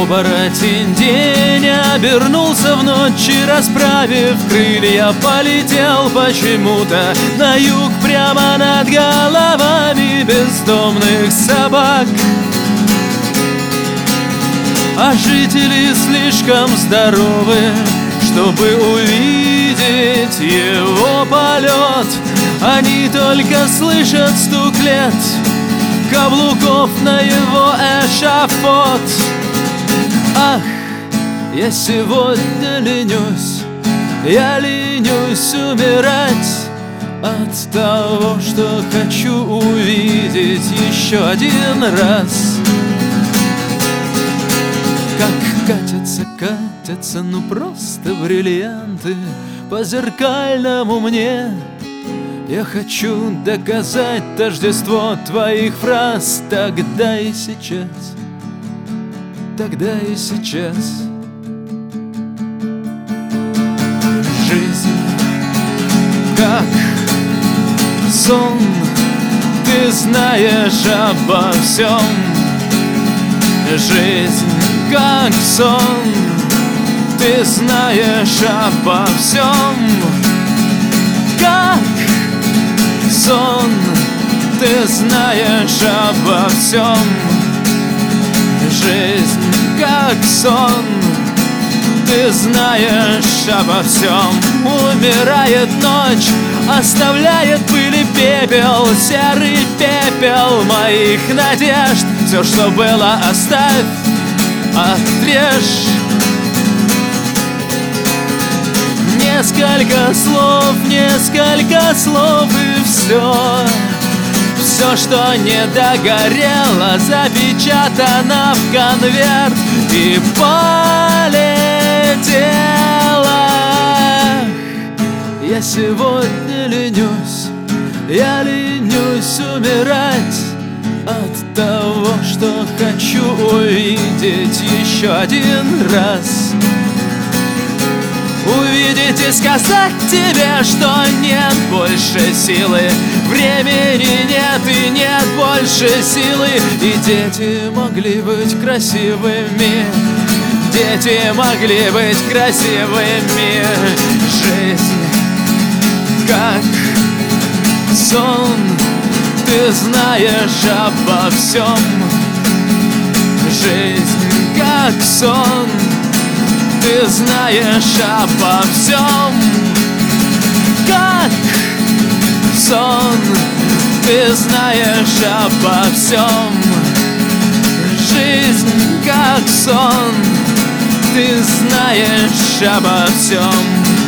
Оборотень день обернулся в ночь и, расправив крылья, полетел почему-то на юг, прямо над головами бездомных собак. А жители слишком здоровы, чтобы увидеть его полет. Они только слышат стук лет каблуков на его эшафот. Ах, я сегодня ленюсь, я ленюсь умирать от того, что хочу увидеть еще один раз. Как катятся, ну просто бриллианты по зеркальному мне. Я хочу доказать тождество твоих фраз тогда и сейчас, тогда и сейчас. Жизнь как сон, ты знаешь обо всем. Жизнь как сон, ты знаешь обо всем. Как сон, ты знаешь обо всем. Жизнь как сон, ты знаешь обо всем. Умирает ночь, оставляет пыль и пепел, серый пепел моих надежд. Все, что было, оставь, отрежь. Несколько слов и все. Все, что не догорело, запечатано в конверт и полетело. Я сегодня ленюсь, я ленюсь умирать от того, что хочу увидеть еще один раз. Увидеть и сказать тебе, что нет больше силы, времени нет и нет больше силы. И дети могли быть красивыми, дети могли быть красивыми. Жизнь как сон, ты знаешь обо всем. Жизнь как сон, ты знаешь обо всем. Как сон, ты знаешь обо всем. Жизнь как сон, ты знаешь обо всем.